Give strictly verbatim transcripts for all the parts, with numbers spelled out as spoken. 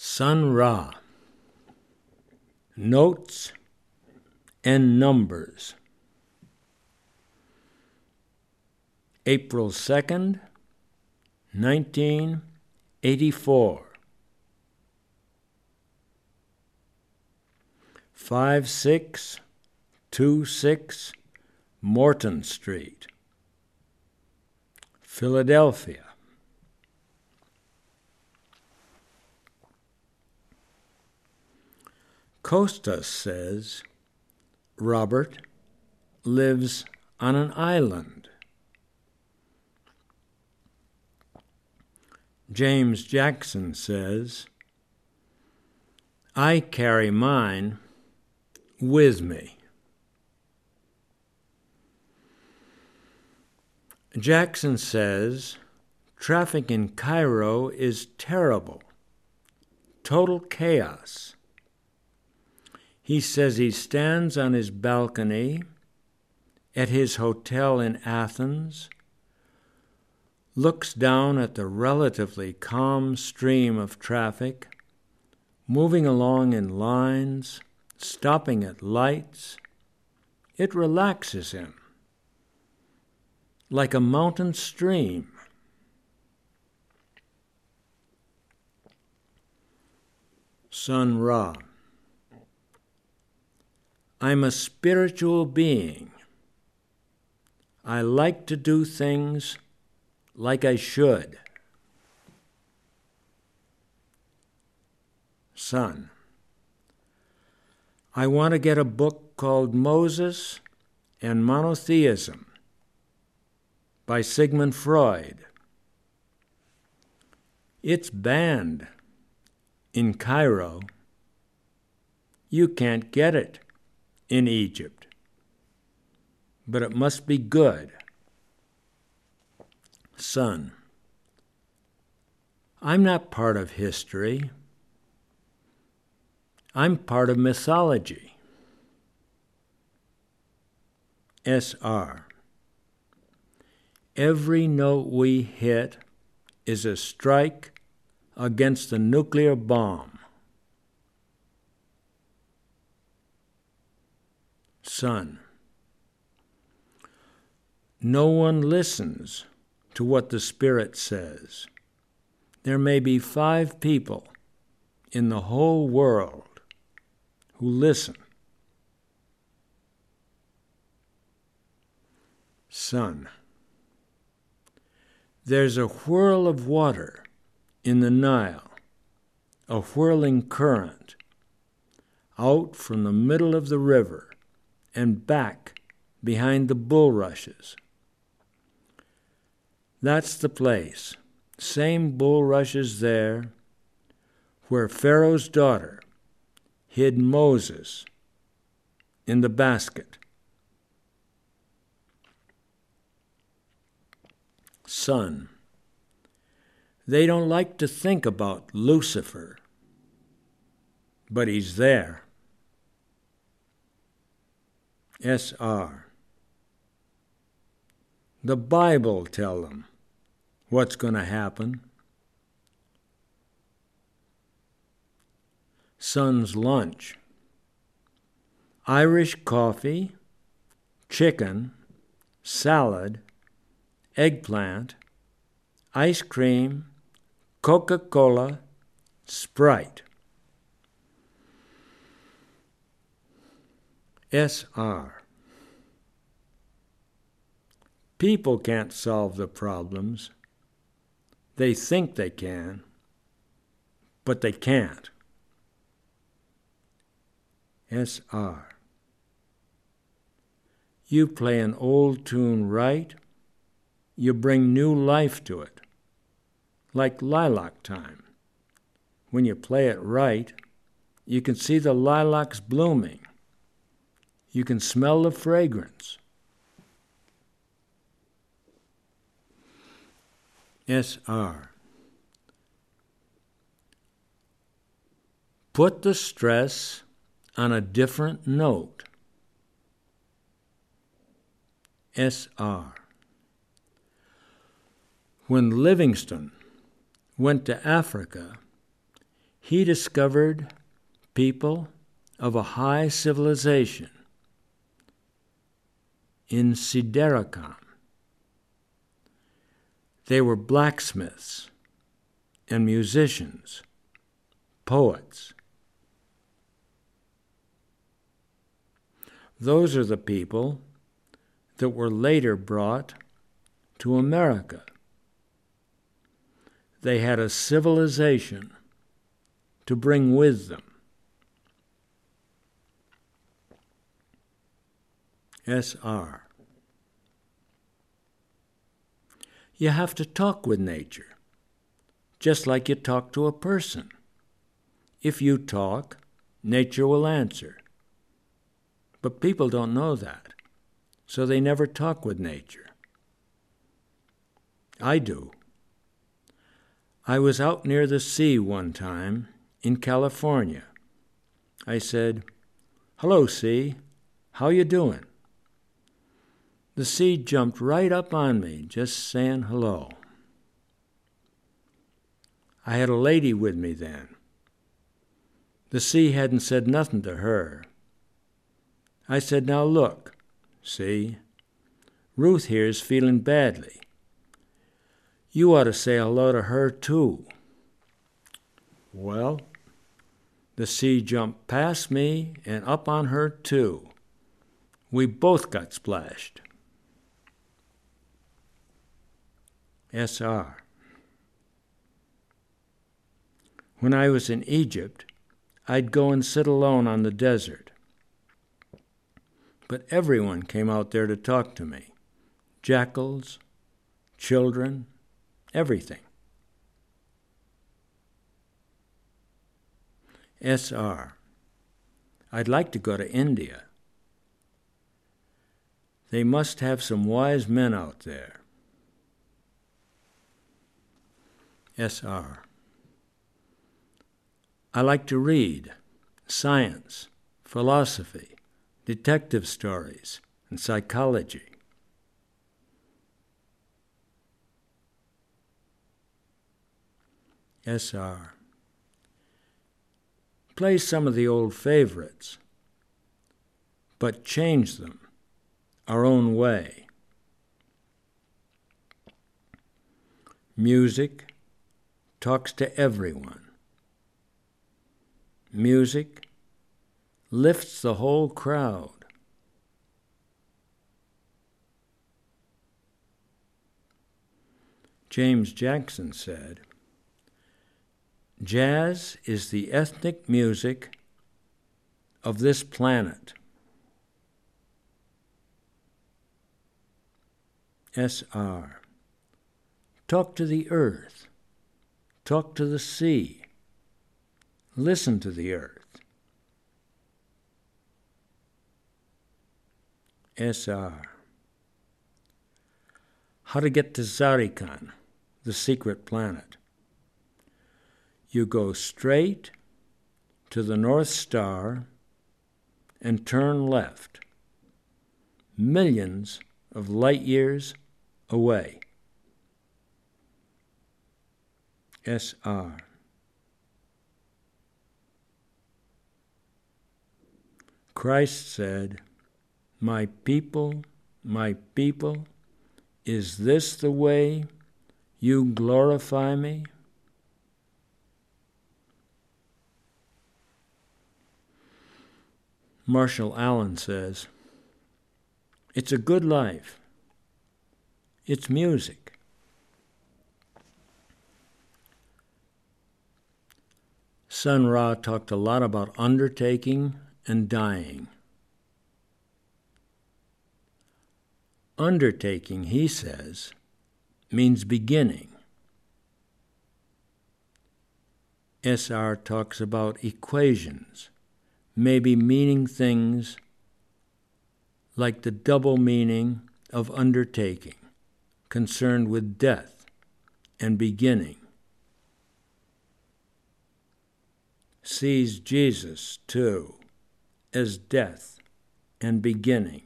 Sun Ra. Notes and numbers. April second, nineteen eighty-four. five six two six Morton Street, Philadelphia. Costas says Robert lives on an island. James Jackson says, I carry mine with me. Jackson says traffic in Cairo is terrible, total chaos. He says he stands on his balcony at his hotel in Athens, looks down at the relatively calm stream of traffic, moving along in lines, stopping at lights. It relaxes him, like a mountain stream. Sun Ra. I'm a spiritual being. I like to do things like I should. Sun. I want to get a book called Moses and Monotheism by Sigmund Freud. It's banned in Cairo. You can't get it in Egypt, but it must be good. Sun. I'm not part of history. I'm part of mythology. S R. Every note we hit is a strike against the nuclear bomb. Sun. No one listens to what the Spirit says. There may be five people in the whole world who listen. Sun. There's a whirl of water in the Nile, a whirling current, out from the middle of the river and back behind the bulrushes. That's the place, same bulrushes there, where Pharaoh's daughter hid Moses in the basket. Sun. They don't like to think about Lucifer, but he's there. S R. The Bible tell them what's going to happen. Sun's lunch. Irish coffee, chicken, salad, eggplant, ice cream, Coca-Cola, Sprite. S R. People can't solve the problems. They think they can, but they can't. S R. You play an old tune right, you bring new life to it, like Lilac Time. When you play it right, you can see the lilacs blooming. You can smell the fragrance. S R. Put the stress on a different note. S R. When Livingstone went to Africa, He discovered people of a high civilization in Sidericon. They were blacksmiths and musicians, poets. Those are the people that were later brought to America. They had a civilization to bring with them. S R You have to talk with nature, just like you talk to a person. If you talk, nature will answer. But people don't know that, so they never talk with nature. I do. I was out near the sea one time in California. I said, "Hello, sea. How you doing?" The sea jumped right up on me, just saying hello. I had a lady with me then. The sea hadn't said nothing to her. I said, "Now look, see, Ruth here's feeling badly. You ought to say hello to her too." Well, the sea jumped past me and up on her too. We both got splashed. S R When I was in Egypt, I'd go and sit alone on the desert. But everyone came out there to talk to me. Jackals, children, everything. S R I'd like to go to India. They must have some wise men out there. S R I like to read science, philosophy, detective stories, and psychology. S R Play some of the old favorites, but change them our own way. Music talks to everyone. Music lifts the whole crowd. James Jackson said, "Jazz is the ethnic music of this planet." S R Talk to the earth. Talk to the sea. Listen to the earth. S R How to get to Zarikon, the secret planet. You go straight to the North Star and turn left, millions of light years away. S R Christ said, "My people, my people, is this the way you glorify me?" Marshall Allen says, "It's a good life. It's music." Sun Ra talked a lot about undertaking and dying. Undertaking, he says, means beginning. S R talks about equations, maybe meaning things like the double meaning of undertaking, concerned with death and beginning. Sees Jesus, too, as death and beginning.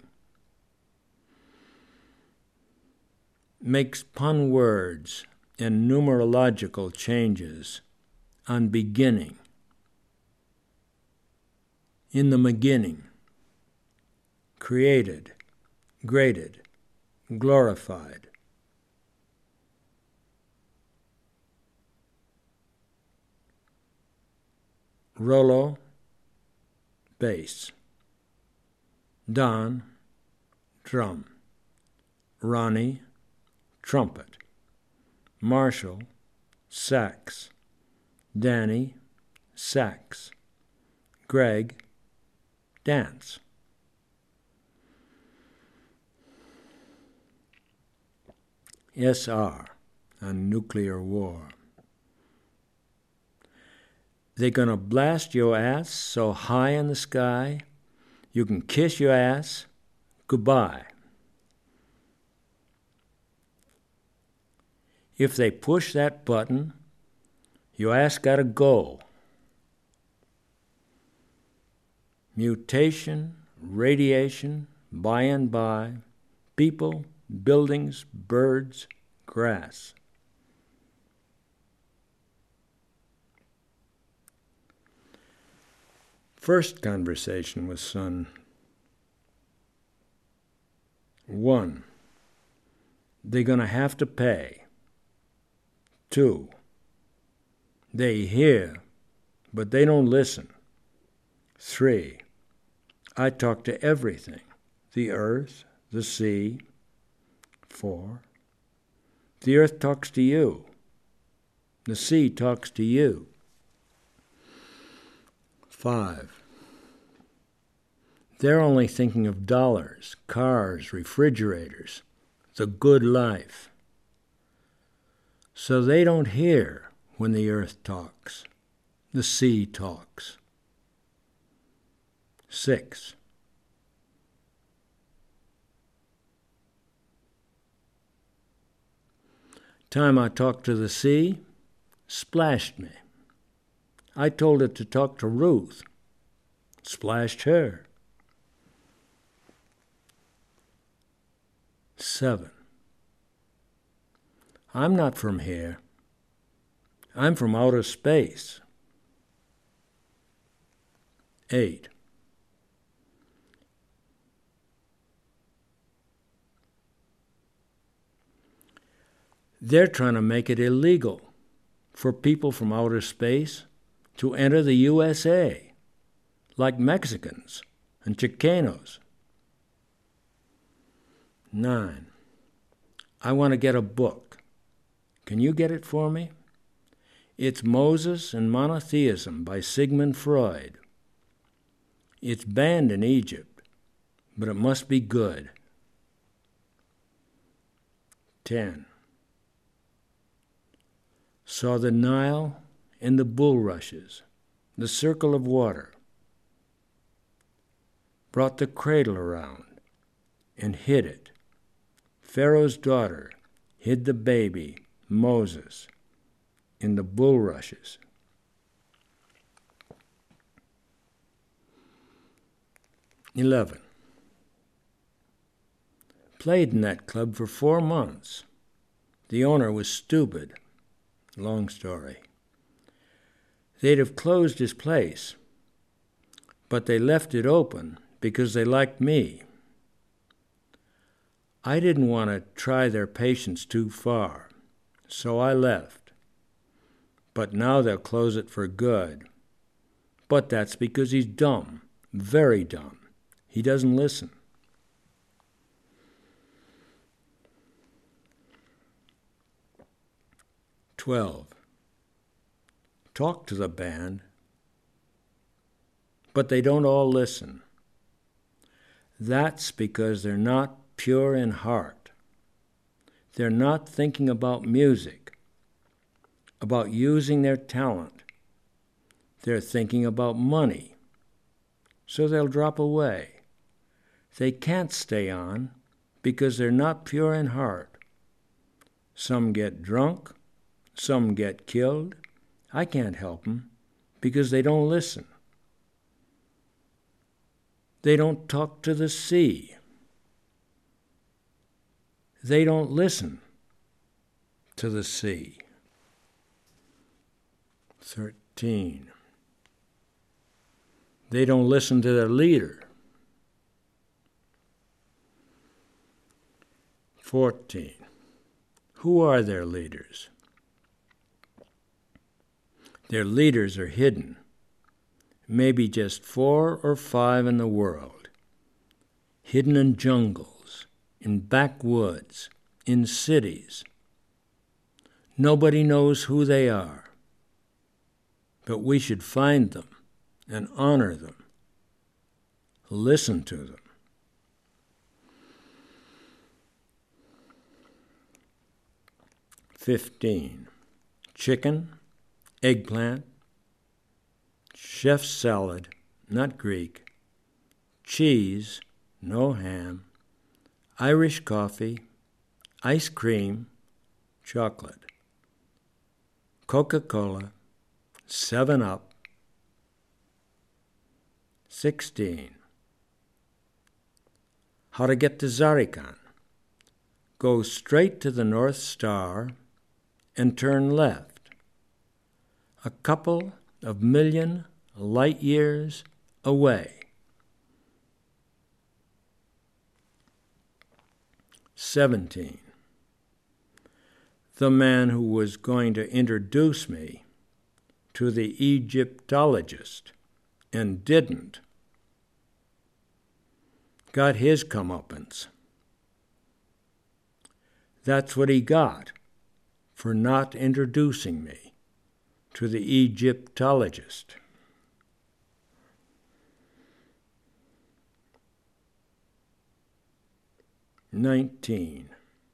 Makes pun words and numerological changes on beginning in the beginning, created, graded, glorified. Rollo, bass. Don, drum. Ronnie, trumpet. Marshall, sax. Danny, sax. Greg, dance. S R, on nuclear war. They're going to blast your ass so high in the sky, you can kiss your ass goodbye. If they push that button, your ass got to go. Mutation, radiation, by and by, people, buildings, birds, grass. First conversation with son. One, they're going to have to pay. Two, they hear, but they don't listen. Three, I talk to everything, the earth, the sea. Four, the earth talks to you. The sea talks to you. Five, they're only thinking of dollars, cars, refrigerators, the good life. So they don't hear when the earth talks, the sea talks. Six, time I talked to the sea, splashed me. I told it to talk to Ruth, splashed her. Seven, I'm not from here. I'm from outer space. Eight, they're trying to make it illegal for people from outer space to enter the U S A, like Mexicans and Chicanos. Nine, I want to get a book. Can you get it for me? It's Moses and Monotheism by Sigmund Freud. It's banned in Egypt, but it must be good. Ten, saw the Nile and the bulrushes, the circle of water. Brought the cradle around and hid it. Pharaoh's daughter hid the baby, Moses, in the bulrushes. Eleven, played in that club for four months. The owner was stupid. Long story. They'd have closed his place, but they left it open because they liked me. I didn't want to try their patience too far, so I left. But now they'll close it for good. But that's because he's dumb, very dumb. He doesn't listen. Twelve, talk to the band, but they don't all listen. That's because they're not pure in heart. They're not thinking about music, about using their talent. They're thinking about money, so they'll drop away. They can't stay on because they're not pure in heart. Some get drunk, some get killed. I can't help them because they don't listen. They don't talk to the sea. They don't listen to the sea. Thirteen. They don't listen to their leader. fourteen. Who are their leaders? Their leaders are hidden, maybe just four or five in the world, hidden in jungles, in backwoods, in cities. Nobody knows who they are, but we should find them and honor them, listen to them. fifteen. Chicken, eggplant, chef's salad, not Greek, cheese, no ham, Irish coffee, ice cream, chocolate, Coca-Cola, seven up. sixteen. How to get to Zarikan. Go straight to the North Star and turn left. A couple of million light years away. seventeen. The man who was going to introduce me to the Egyptologist and didn't got his comeuppance. That's what he got for not introducing me to the Egyptologist. nineteen.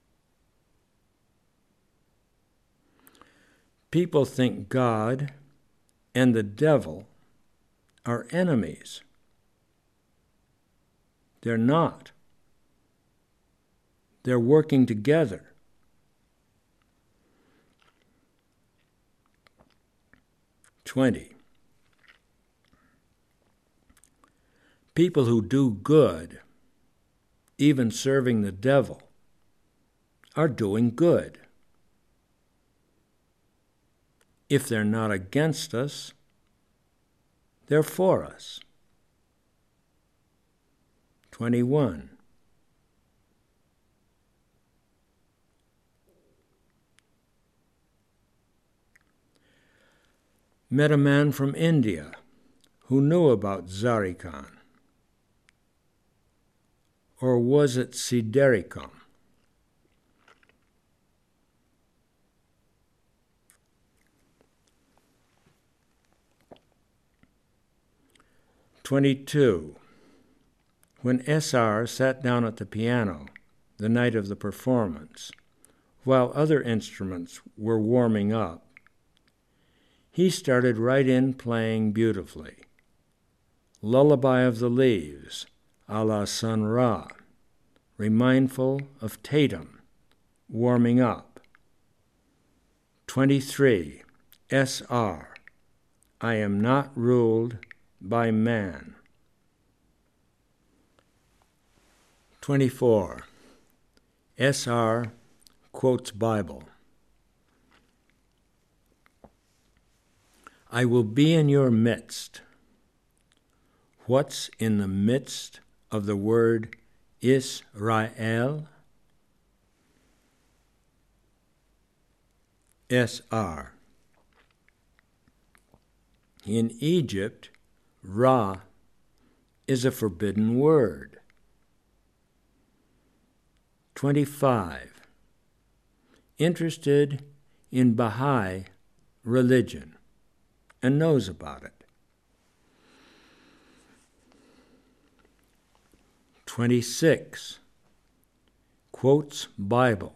People think God and the devil are enemies. They're not. They're working together. twenty. People who do good, even serving the devil, are doing good. If they're not against us, they're for us. twenty-one. Met a man from India who knew about Zarikan. Or was it Siderikum? twenty-two. When S R sat down at the piano the night of the performance, while other instruments were warming up, he started right in playing beautifully. Lullaby of the Leaves, a la Sun Ra, remindful of Tatum, warming up. twenty-three. S R. I am not ruled by man. twenty-four. S R quotes Bible. I will be in your midst. What's in the midst of the word Israel? S R. In Egypt, Ra is a forbidden word. twenty-five. Interested in Baha'i religion and knows about it. twenty-six. Quotes Bible.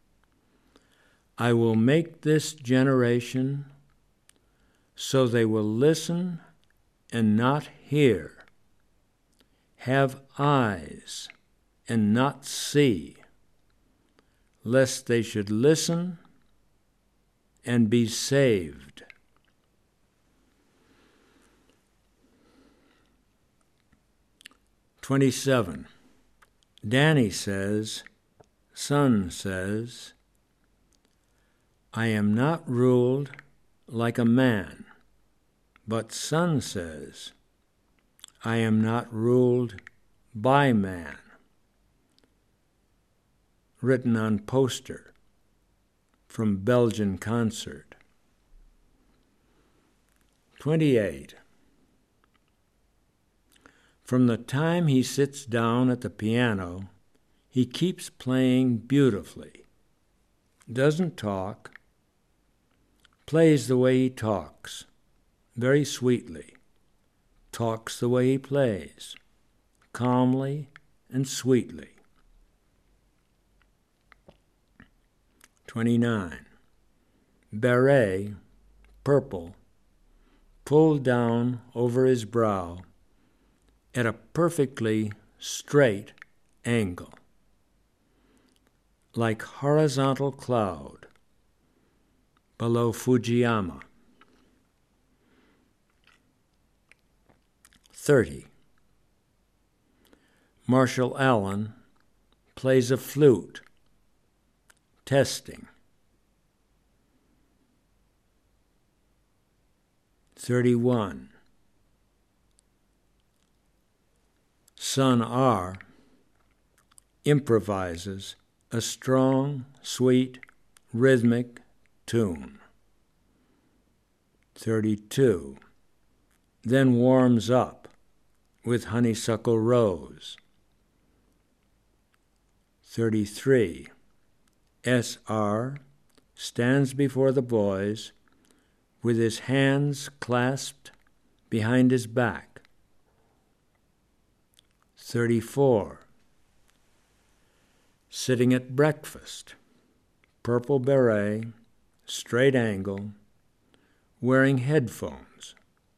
I will make this generation so they will listen and not hear, have eyes and not see, lest they should listen and be saved. twenty-seven. Danny says, Son says, I am not ruled like a man, but Son says, I am not ruled by man. Written on poster from Belgian concert. twenty-eight. From the time he sits down at the piano, he keeps playing beautifully. Doesn't talk. Plays the way he talks, very sweetly. Talks the way he plays, calmly and sweetly. twenty-nine. Beret, purple, pulled down over his brow at a perfectly straight angle, like horizontal cloud below Fujiyama. thirty. Marshall Allen plays a flute, testing. thirty-one. Son R improvises a strong, sweet, rhythmic tune. thirty-two. Then warms up with Honeysuckle Rose. thirty-three. S R stands before the boys with his hands clasped behind his back. thirty-four. Sitting at breakfast, purple beret, straight angle, wearing headphones.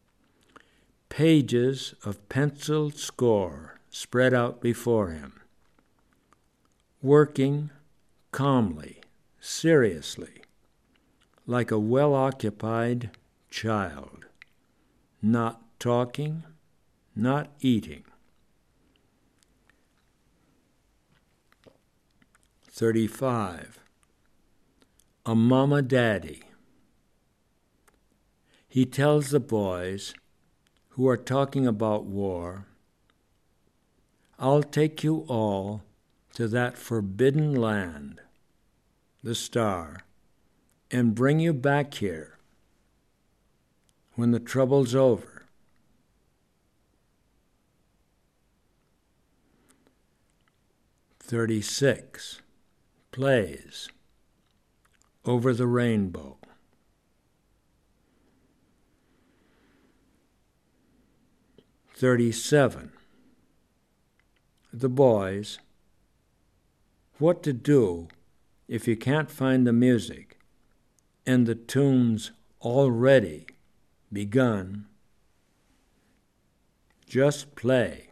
Pages of penciled score spread out before him. Working calmly, seriously, like a well-occupied child. Not talking, not eating. thirty-five. A mama daddy. He tells the boys who are talking about war, I'll take you all to that forbidden land, the star, and bring you back here when the trouble's over. thirty-six. Plays Over the Rainbow. thirty-seven. The boys. What to do if you can't find the music and the tune's already begun? Just play.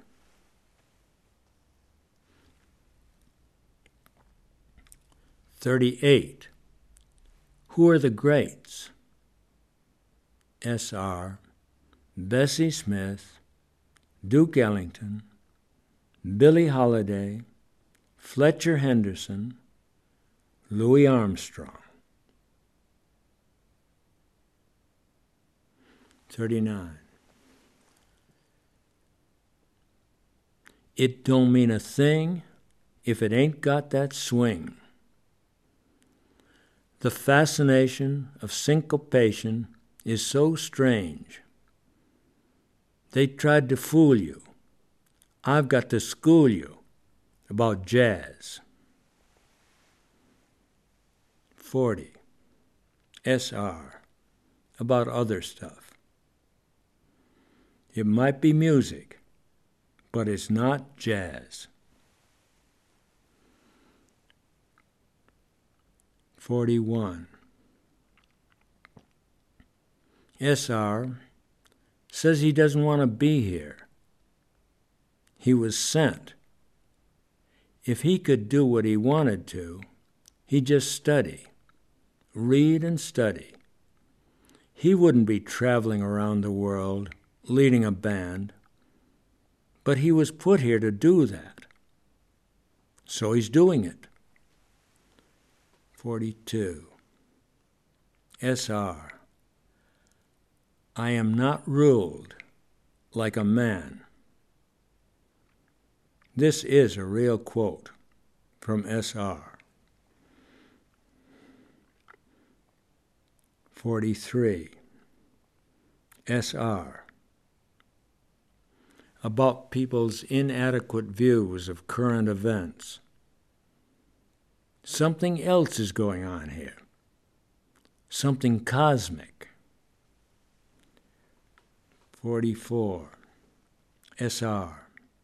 thirty-eight. Who are the greats? S R Bessie Smith, Duke Ellington, Billie Holiday, Fletcher Henderson, Louis Armstrong. thirty-nine. It don't mean a thing if it ain't got that swing. The fascination of syncopation is so strange. They tried to fool you. I've got to school you about jazz. forty. S R About other stuff. It might be music, but it's not jazz. forty-one. S R says he doesn't want to be here. He was sent. If he could do what he wanted to, he'd just study, read and study. He wouldn't be traveling around the world, leading a band. But he was put here to do that. So he's doing it. forty-two. S R I am not ruled like a man. This is a real quote from S R forty-three. S R About people's inadequate views of current events. Something else is going on here. Something cosmic. forty-four. S R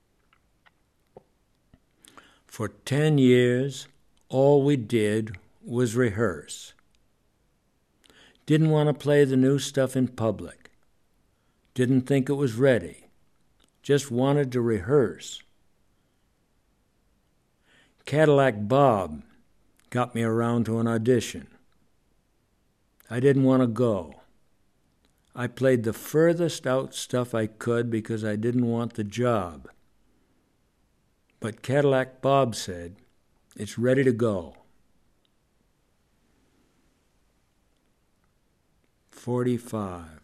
For ten years, all we did was rehearse. Didn't want to play the new stuff in public. Didn't think it was ready. Just wanted to rehearse. Cadillac Bob got me around to an audition. I didn't want to go. I played the furthest out stuff I could because I didn't want the job. But Cadillac Bob said, "It's ready to go." forty-five.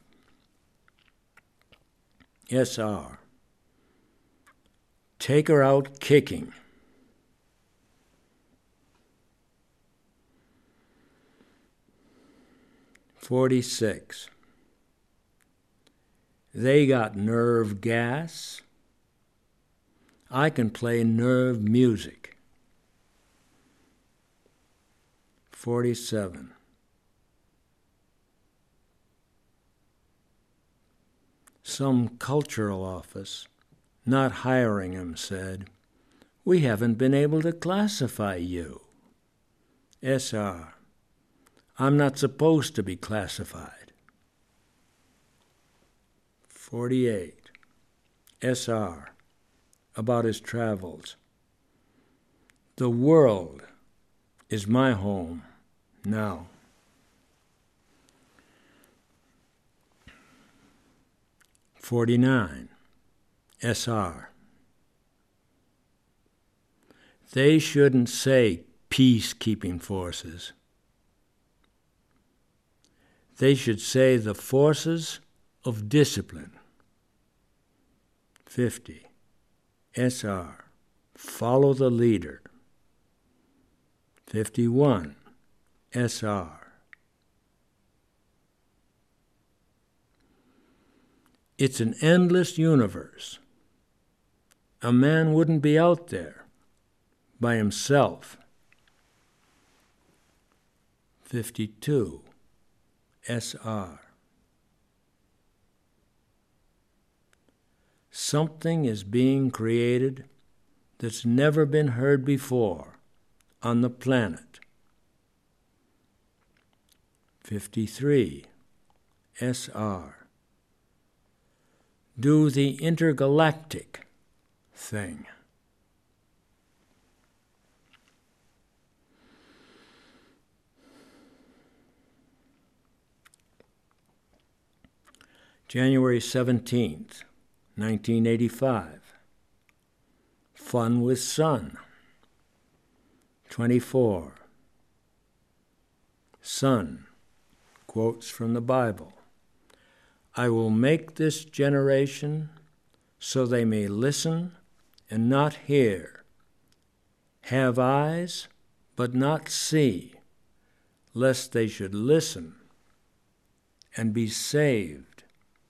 S R Take her out kicking. forty-six. They got nerve gas. I can play nerve music. forty-seven. Some cultural office, not hiring him, said, "We haven't been able to classify you." S R I'm not supposed to be classified. forty-eight. S R About his travels. The world is my home now. forty-nine. S R They shouldn't say peacekeeping forces. They should say the forces of discipline. fifty. S R Follow the leader. fifty-one. S R It's an endless universe. A man wouldn't be out there by himself. fifty-two. S R Something is being created that's never been heard before on the planet. fifty-three. S R Do the intergalactic thing. January seventeenth, nineteen eighty-five. Fun with Son. twenty-four. Son, quotes from the Bible. I will make this generation so they may listen and not hear, have eyes but not see, lest they should listen and be saved.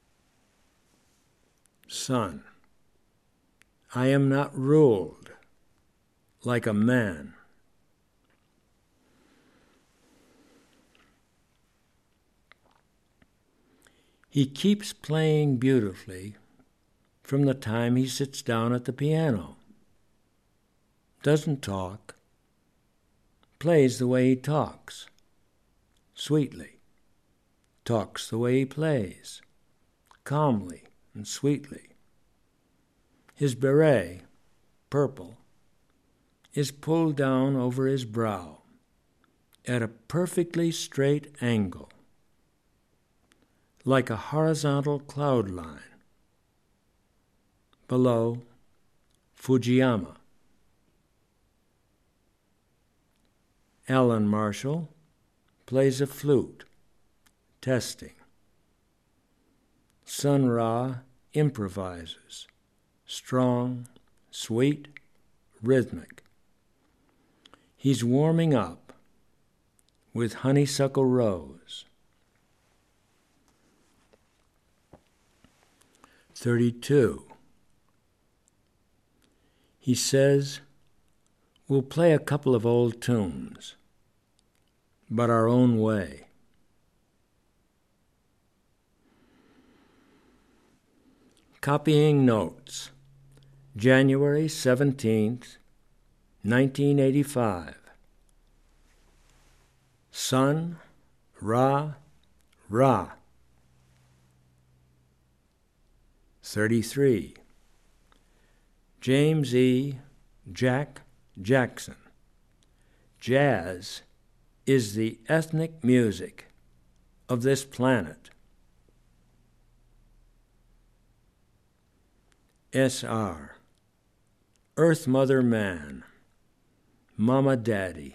Son, I am not ruled like a man. He keeps playing beautifully from the time he sits down at the piano. Doesn't talk. Plays the way he talks. Sweetly. Talks the way he plays. Calmly and sweetly. His beret, purple, is pulled down over his brow at a perfectly straight angle, like a horizontal cloud line. Below, Fujiyama. Alan Marshall plays a flute, testing. Sun Ra improvises, strong, sweet, rhythmic. He's warming up with Honeysuckle Rose. thirty-two. He says, we'll play a couple of old tunes, but our own way. Copying notes, January seventeenth, nineteen eighty-five. Sun, Ra, Ra. thirty-three. James E. Jack Jackson. Jazz is the ethnic music of this planet. S R. Earth Mother Man. Mama Daddy.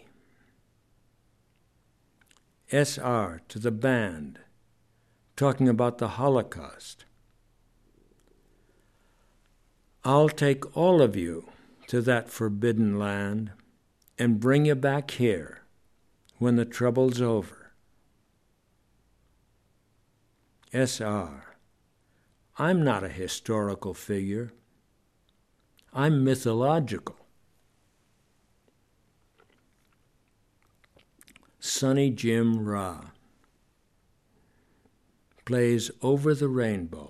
S R to the band, talking about the Holocaust. I'll take all of you to that forbidden land and bring you back here when the trouble's over. S R. I'm not a historical figure. I'm mythological. Sonny Jim Ra plays Over the Rainbow.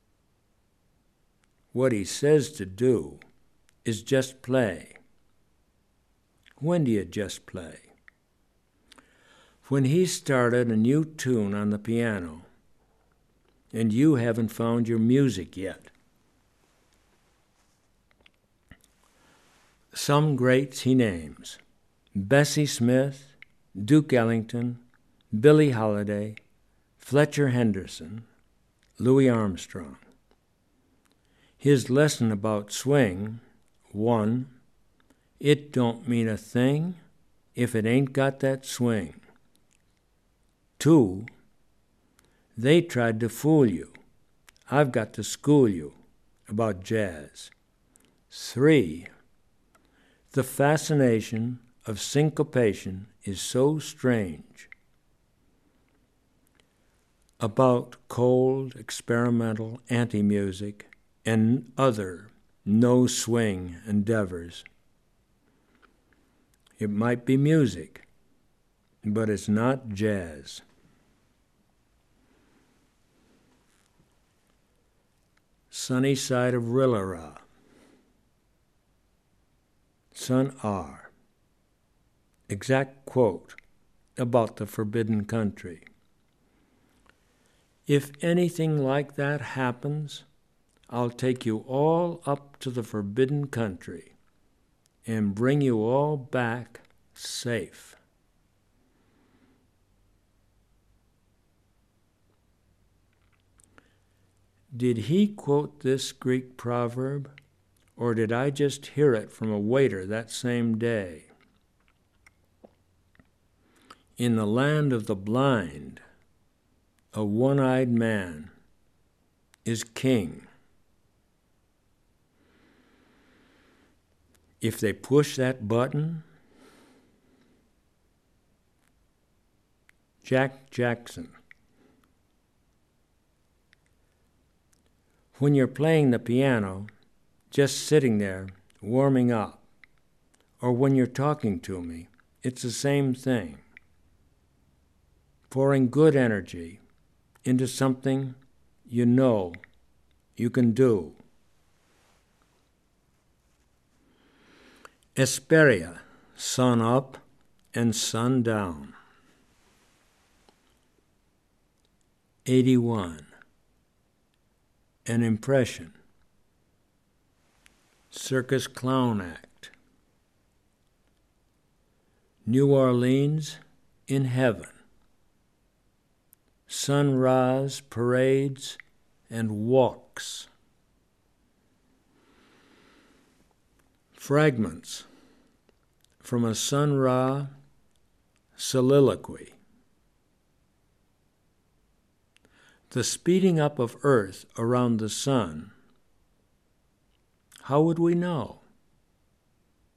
What he says to do is just play. When do you just play? When he started a new tune on the piano, and you haven't found your music yet. Some greats he names: Bessie Smith, Duke Ellington, Billie Holiday, Fletcher Henderson, Louis Armstrong. His lesson about swing: one, it don't mean a thing if it ain't got that swing. Two, they tried to fool you. I've got to school you about jazz. Three, the fascination of syncopation is so strange. About cold, experimental anti-music and other no-swing endeavors. It might be music, but it's not jazz. Sunny Side of Rilla-Ra. Son R. Exact quote about the forbidden country. If anything like that happens, I'll take you all up to the forbidden country and bring you all back safe. Did he quote this Greek proverb, or did I just hear it from a waiter that same day? In the land of the blind, a one-eyed man is king. If they push that button, Jack Jackson. When you're playing the piano, just sitting there, warming up, or when you're talking to me, it's the same thing. Pouring good energy into something you know you can do. Esperia, sun up and sun down. eighty-one. An impression. Circus Clown Act. New Orleans in heaven. Sun Ra's parades and walks. Fragments from a Sun Ra soliloquy. The speeding up of Earth around the sun. How would we know?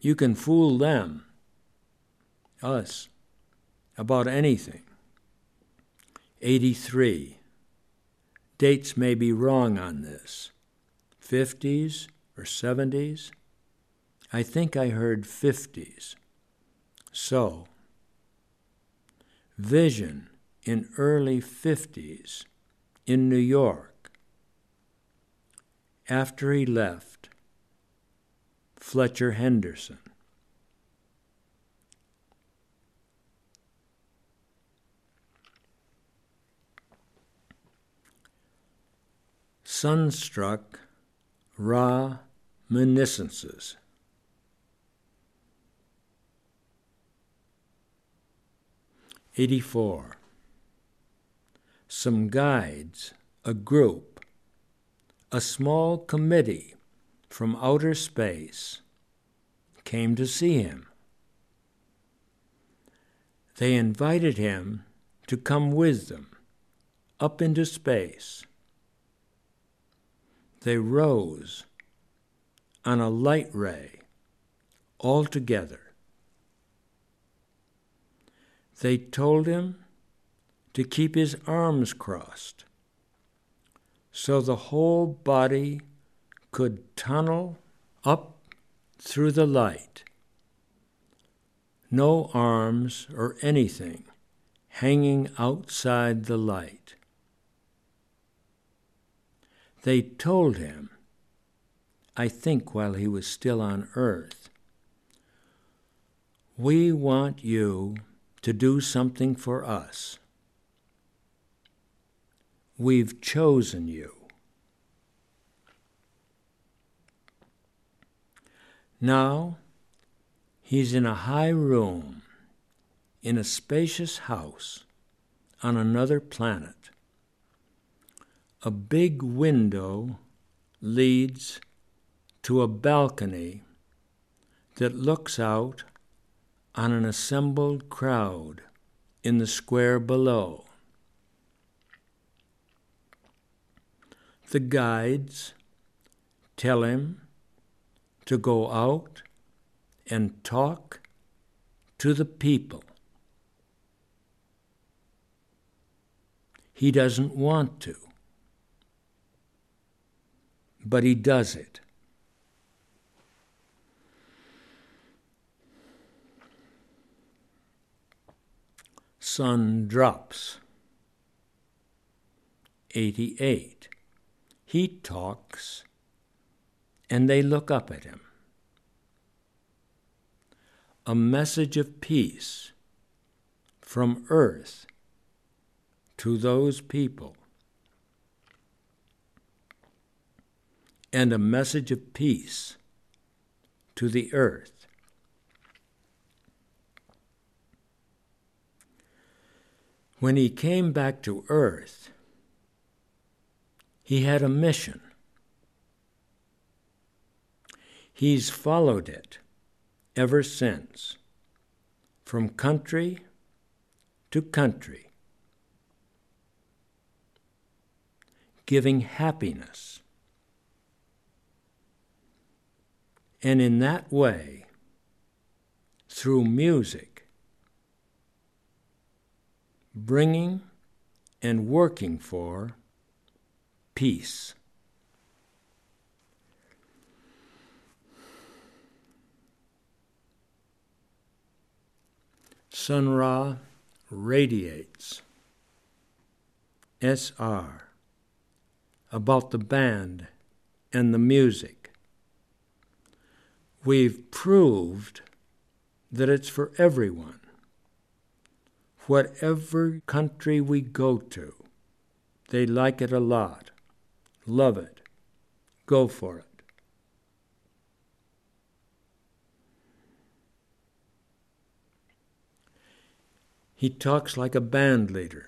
You can fool them, us, about anything. eighty-three. Dates may be wrong on this. fifties or seventies? I think I heard fifties. So, vision in early fifties in New York. After he left, Fletcher Henderson. Sunstruck Ra Reminiscences. eighty-four. Some guides, a group, a small committee from outer space came to see him. They invited him to come with them up into space. They rose on a light ray all together. They told him to keep his arms crossed so the whole body could tunnel up through the light. No arms or anything hanging outside the light. They told him, I think while he was still on earth, we want you to do something for us. We've chosen you. Now, he's in a high room, in a spacious house on another planet. A big window leads to a balcony that looks out on an assembled crowd in the square below. The guides tell him to go out and talk to the people. He doesn't want to, but he does it. Sun drops. eighty-eight. He talks, and they look up at him. A message of peace from Earth to those people, and a message of peace to the earth. When he came back to Earth, he had a mission. He's followed it ever since, from country to country, giving happiness. And in that way, through music, bringing and working for peace. Sun Ra radiates. S R about the band and the music. We've proved that it's for everyone. Whatever country we go to, they like it a lot, love it, go for it. He talks like a band leader,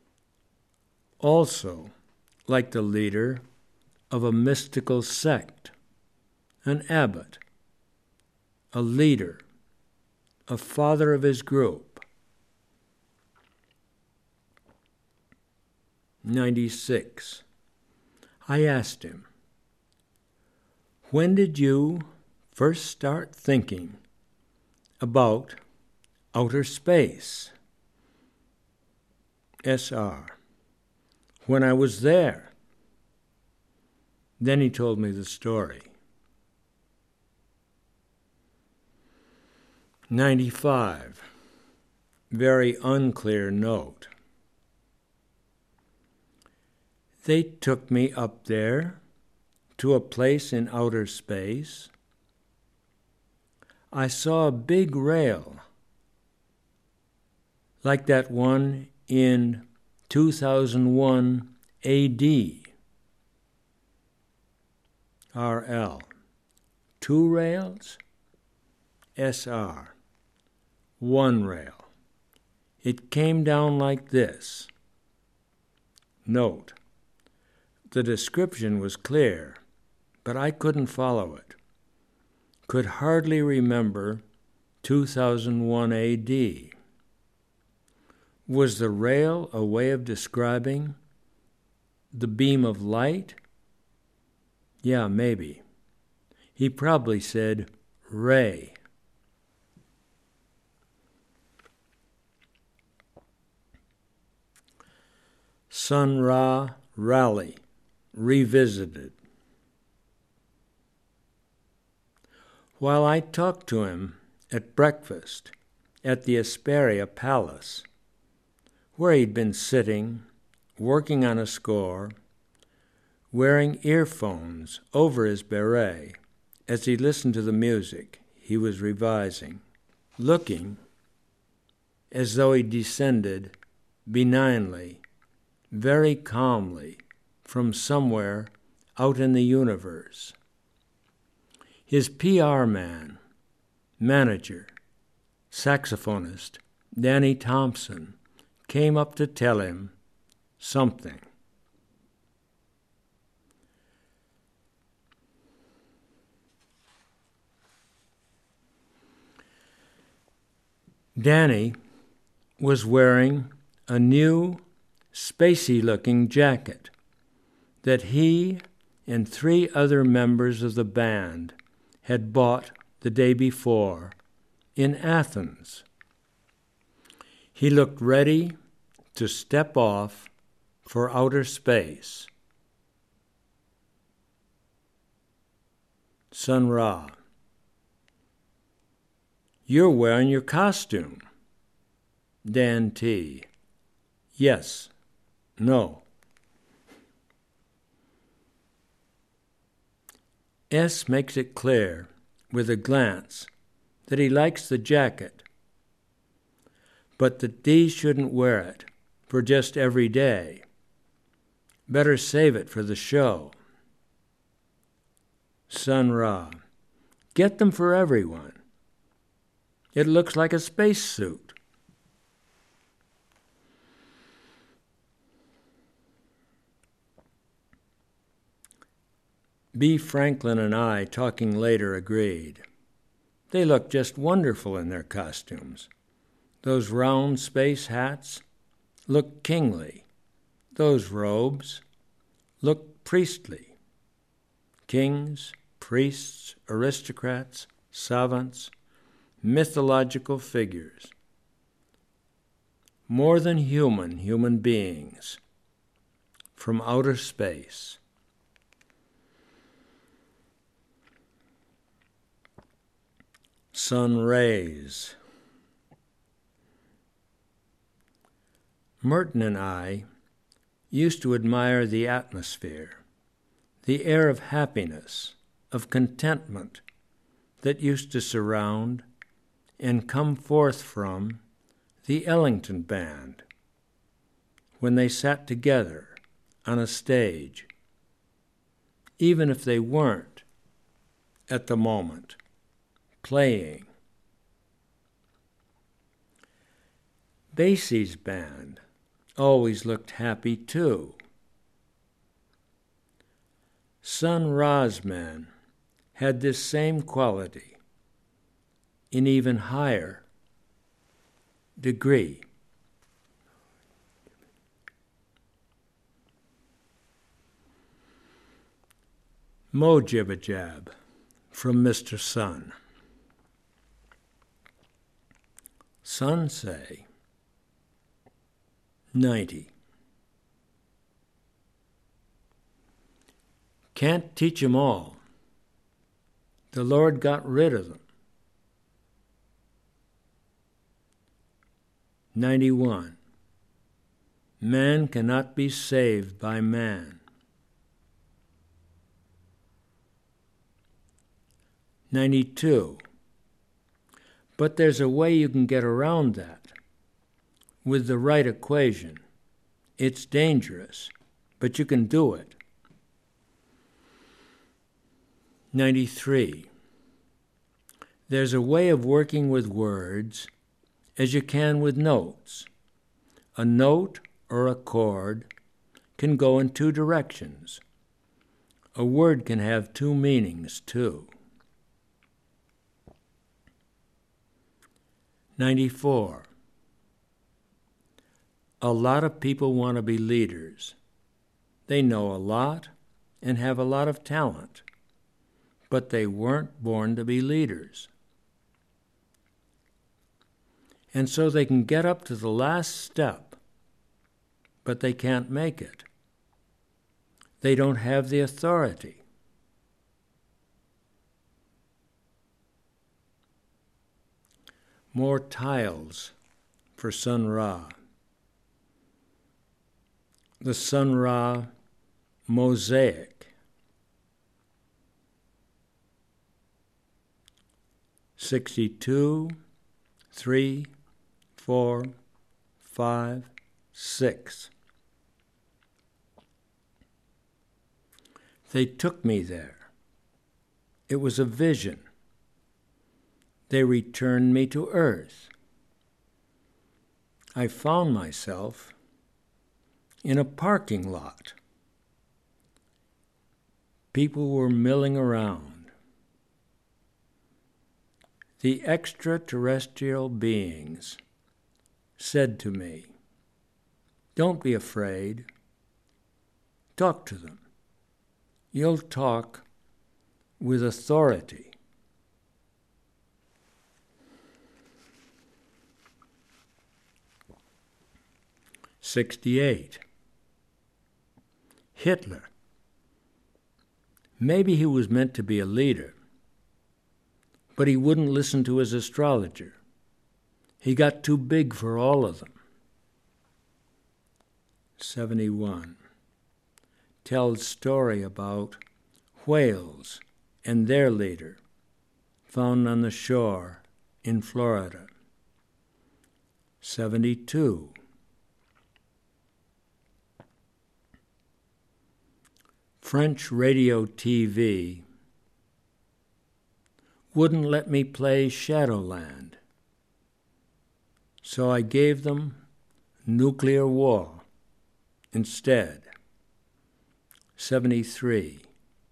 also like the leader of a mystical sect, an abbot, a leader, a father of his group. ninety-six. I asked him, when did you first start thinking about outer space. S R When I was there. Then he told me the story. ninety-five. Very unclear note. They took me up there to a place in outer space. I saw a big rail, like that one in two thousand one A D. R L Two rails? S R One rail. It came down like this. Note: the description was clear, but I couldn't follow it. Could hardly remember two thousand one A D. Was the rail a way of describing the beam of light? Yeah, maybe. He probably said ray. Sun Ra Rally, revisited. While I talked to him at breakfast at the Asperia Palace, where he'd been sitting, working on a score, wearing earphones over his beret as he listened to the music he was revising, looking as though he descended benignly, very calmly, from somewhere out in the universe. His P R man, manager, saxophonist, Danny Thompson, came up to tell him something. Danny was wearing a new, spacey-looking jacket that he and three other members of the band had bought the day before in Athens. He looked ready to step off for outer space. Sun Ra: You're wearing your costume. Dan T: Yes. No. S makes it clear with a glance that he likes the jacket, but that D shouldn't wear it for just every day. Better save it for the show. Sun Ra: Get them for everyone. It looks like a spacesuit. B. Franklin and I, talking later, agreed. They looked just wonderful in their costumes. Those round space hats looked kingly. Those robes looked priestly. Kings, priests, aristocrats, savants, mythological figures. More than human, human beings from outer space. Sun rays. Merton and I used to admire the atmosphere, the air of happiness, of contentment that used to surround and come forth from the Ellington Band when they sat together on a stage, even if they weren't at the moment playing. Basie's band always looked happy too. Sun Ra's men had this same quality in even higher degree. Mo Jibba Jab, from Mister Sun. Sun say, ninety. Can't teach 'em all. The Lord got rid of them. ninety-one. Man cannot be saved by man. ninety-two. But there's a way you can get around that. With the right equation. It's dangerous, but you can do it. ninety-three. There's a way of working with words as you can with notes. A note or a chord can go in two directions. A word can have two meanings, too. ninety-four. A lot of people want to be leaders. They know a lot and have a lot of talent, but they weren't born to be leaders. And so they can get up to the last step, but they can't make it. They don't have the authority. More tiles for Sun Ra. The Sun Ra mosaic. sixty-two, three, four, five, six. They took me there. It was a vision. They returned me to earth. I found myself in a parking lot. People were milling around. The extraterrestrial beings said to me, "Don't be afraid. Talk to them. You'll talk with authority." sixty-eight. Hitler. Maybe he was meant to be a leader, but he wouldn't listen to his astrologer. He got too big for all of them. seventy-one. Tells story about whales and their leader found on the shore in Florida. seventy-two. French radio T V wouldn't let me play Shadowland, so I gave them Nuclear War instead. seventy-three.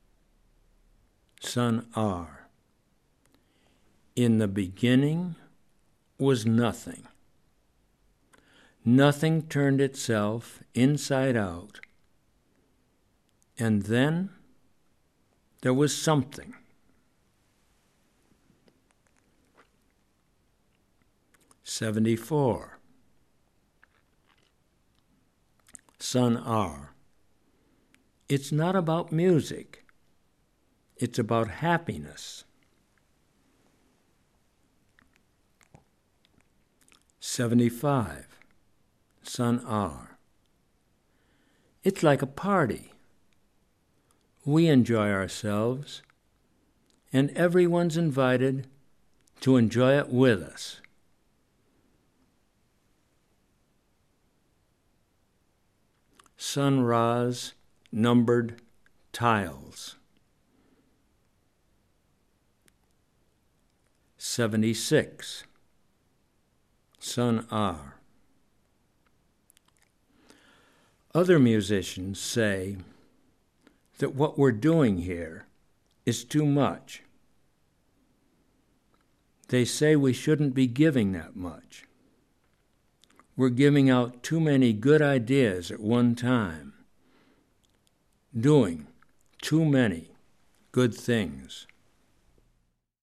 Sun R. In the beginning was nothing. Nothing turned itself inside out. And then there was something. seventy-four. Sun R. It's not about music. It's about happiness. seventy-five. Sun R. It's like a party. We enjoy ourselves, and everyone's invited to enjoy it with us. Sun Ra's numbered tiles. seventy-six. Sun R. Other musicians say that what we're doing here is too much. They say we shouldn't be giving that much. We're giving out too many good ideas at one time, doing too many good things.